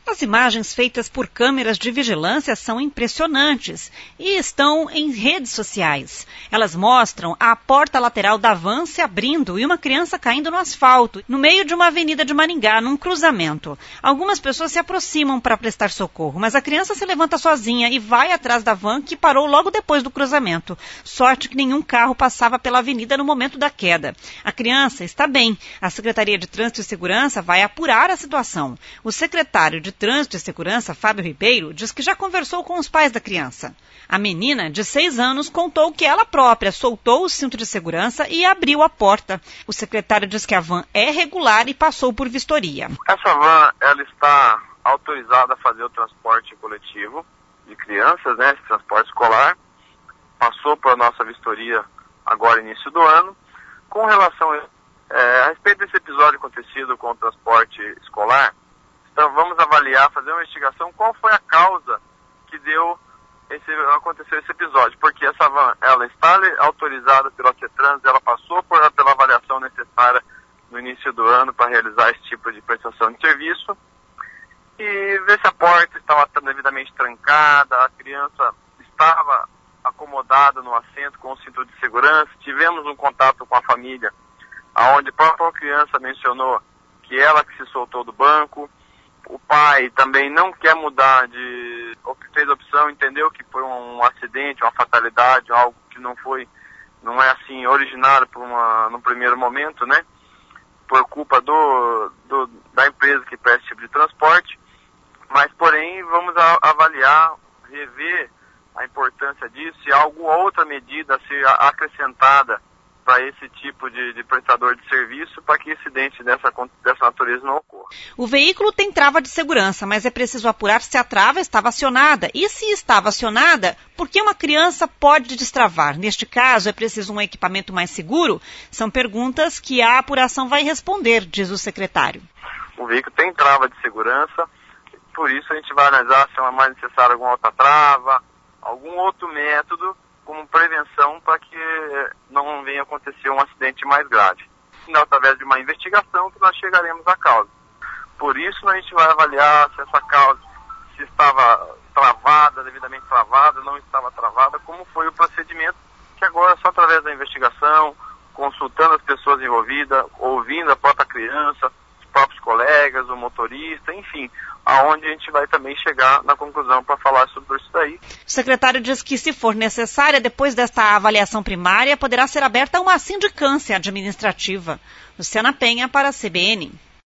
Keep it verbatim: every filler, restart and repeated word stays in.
As imagens feitas por câmeras de vigilância são impressionantes e estão em redes sociais. Elas mostram a porta lateral da van se abrindo e uma criança caindo no asfalto, no meio de uma avenida de Maringá, num cruzamento. Algumas pessoas se aproximam para prestar socorro, mas a criança se levanta sozinha e vai atrás da van que parou logo depois do cruzamento. Sorte que nenhum carro passava pela avenida no momento da queda. A criança está bem. A Secretaria de Trânsito e Segurança vai apurar a situação. O secretário de Trânsito e Segurança, Fábio Ribeiro, diz que já conversou com os pais da criança. A menina, de seis anos, contou que ela própria soltou o cinto de segurança e abriu a porta. O secretário diz que a van é regular e passou por vistoria. Essa van, ela está autorizada a fazer o transporte coletivo de crianças, né, esse transporte escolar. Passou por nossa vistoria agora, início do ano. Com relação é, a respeito desse episódio acontecido com o transporte escolar, então vamos avaliar, fazer uma investigação, qual foi a causa que deu esse, aconteceu esse episódio, porque essa van, ela está autorizada pelo ACETRANS, ela passou por, pela avaliação necessária no início do ano para realizar esse tipo de prestação de serviço, e ver se a porta estava devidamente trancada, a criança estava acomodada no assento com o cinto de segurança. Tivemos um contato com a família, onde a própria criança mencionou que ela que se soltou do banco. O pai também não quer mudar de... ou que fez a opção, entendeu que foi um acidente, uma fatalidade, algo que não foi, não é assim, originário por uma, no primeiro momento, né? Por culpa do, do, da empresa que presta esse tipo de transporte. Mas, porém, vamos a, avaliar, rever a importância disso e alguma outra medida a ser acrescentada para esse tipo de, de prestador de serviço, para que incidentes dessa, dessa natureza não ocorram. O veículo tem trava de segurança, mas é preciso apurar se a trava estava acionada. E se estava acionada, por que uma criança pode destravar? Neste caso, é preciso um equipamento mais seguro? São perguntas que a apuração vai responder, diz o secretário. O veículo tem trava de segurança, por isso a gente vai analisar se é mais necessária alguma outra trava, algum outro método como prevenção para que não venha acontecer um acidente mais grave. Através de uma investigação que nós chegaremos à causa. Por isso a gente vai avaliar se essa causa se estava travada, devidamente travada, não estava travada, como foi o procedimento, que agora só através da investigação, consultando as pessoas envolvidas, ouvindo a própria criança, os próprios colegas, o motorista, enfim, aonde a gente vai também chegar na conclusão para falar sobre isso daí. O secretário diz que, se for necessária, depois desta avaliação primária, poderá ser aberta uma sindicância administrativa. Luciana Penha, para a C B N.